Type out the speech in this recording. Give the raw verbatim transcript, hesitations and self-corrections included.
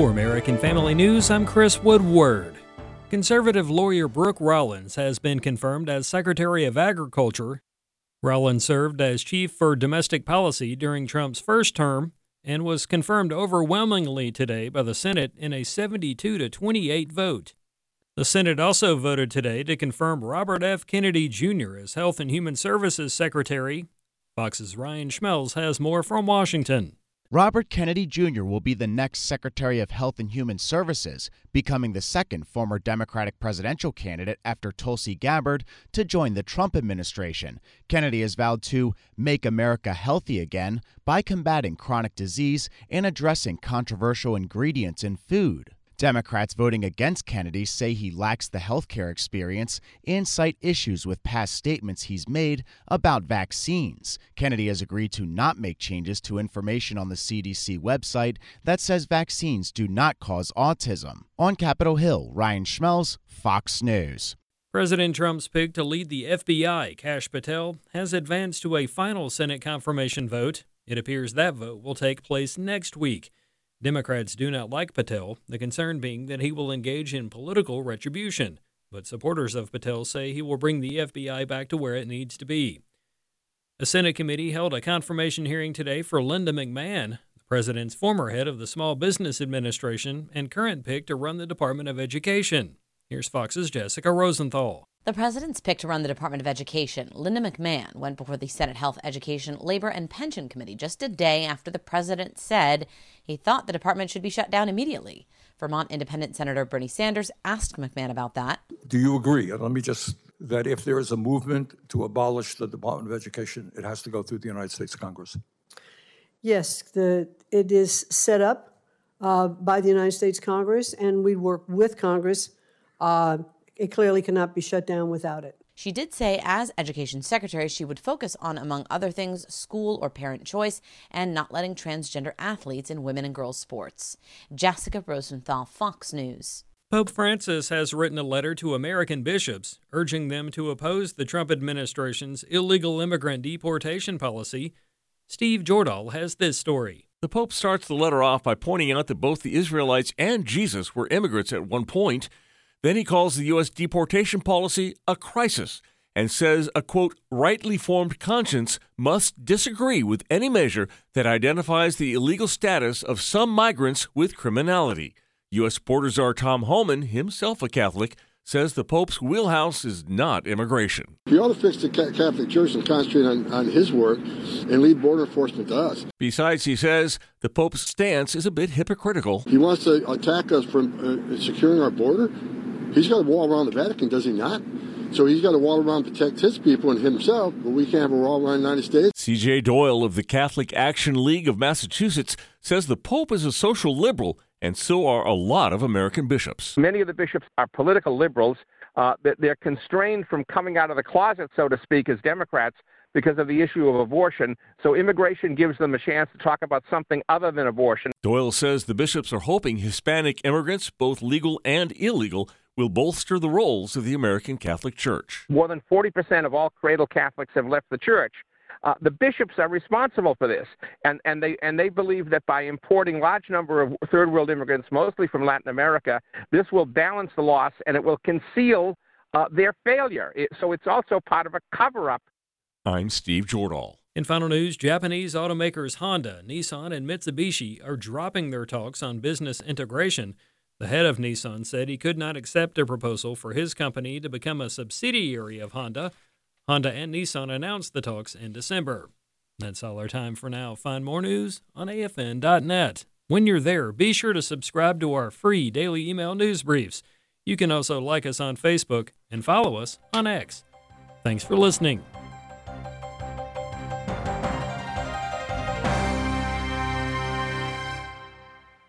For American Family News, I'm Chris Woodward. Conservative lawyer Brooke Rollins has been confirmed as Secretary of Agriculture. Rollins served as Chief for Domestic Policy during Trump's first term and was confirmed overwhelmingly today by the Senate in a seventy-two to twenty-eight vote. The Senate also voted today to confirm Robert F. Kennedy Junior as Health and Human Services Secretary. Fox's Ryan Schmelz has more from Washington. Robert Kennedy Junior will be the next Secretary of Health and Human Services, becoming the second former Democratic presidential candidate after Tulsi Gabbard to join the Trump administration. Kennedy has vowed to make America healthy again by combating chronic disease and addressing controversial ingredients in food. Democrats voting against Kennedy say he lacks the healthcare experience and cite issues with past statements he's made about vaccines. Kennedy has agreed to not make changes to information on the C D C website that says vaccines do not cause autism. On Capitol Hill, Ryan Schmelz, Fox News. President Trump's pick to lead the F B I, Kash Patel, has advanced to a final Senate confirmation vote. It appears that vote will take place next week. Democrats do not like Patel, the concern being that he will engage in political retribution. But supporters of Patel say he will bring the F B I back to where it needs to be. A Senate committee held a confirmation hearing today for Linda McMahon, the president's former head of the Small Business Administration and current pick to run the Department of Education. Here's Fox's Jessica Rosenthal. The president's pick to run the Department of Education, Linda McMahon, went before the Senate Health, Education, Labor, and Pension Committee just a day after the president said he thought the department should be shut down immediately. Vermont Independent Senator Bernie Sanders asked McMahon about that. Do you agree? Let me just, that if there is a movement to abolish the Department of Education, it has to go through the United States Congress? Yes, the, it is set up uh, by the United States Congress, and we work with Congress. Uh, It clearly cannot be shut down without it. She did say as Education Secretary, she would focus on, among other things, school or parent choice and not letting transgender athletes in women and girls sports. Jessica Rosenthal, Fox News. Pope Francis has written a letter to American bishops urging them to oppose the Trump administration's illegal immigrant deportation policy. Steve Jordahl has this story. The Pope starts the letter off by pointing out that both the Israelites and Jesus were immigrants at one point. Then he calls the U S deportation policy a crisis and says a, quote, rightly formed conscience must disagree with any measure that identifies the illegal status of some migrants with criminality. U S Border Czar Tom Homan, himself a Catholic, says the Pope's wheelhouse is not immigration. He ought to fix the Catholic Church and concentrate on, on his work and leave border enforcement to us. Besides, he says, the Pope's stance is a bit hypocritical. He wants to attack us from uh, securing our border. He's got a wall around the Vatican, does he not? So he's got a wall around to protect his people and himself, but we can't have a wall around the United States. C J Doyle of the Catholic Action League of Massachusetts says the Pope is a social liberal, and so are a lot of American bishops. Many of the bishops are political liberals. Uh, they're constrained from coming out of the closet, so to speak, as Democrats because of the issue of abortion. So immigration gives them a chance to talk about something other than abortion. Doyle says the bishops are hoping Hispanic immigrants, both legal and illegal, will bolster the roles of the American Catholic Church. More than forty percent of all cradle Catholics have left the church. Uh, the bishops are responsible for this, and, and they and they believe that by importing large number of third world immigrants, mostly from Latin America, this will balance the loss and it will conceal uh, their failure. It, so it's also part of a cover-up. I'm Steve Jordahl. In final news, Japanese automakers Honda, Nissan, and Mitsubishi are dropping their talks on business integration. The head of Nissan said he could not accept a proposal for his company to become a subsidiary of Honda. Honda and Nissan announced the talks in December. That's all our time for now. Find more news on A F N dot net. When you're there, be sure to subscribe to our free daily email news briefs. You can also like us on Facebook and follow us on X. Thanks for listening.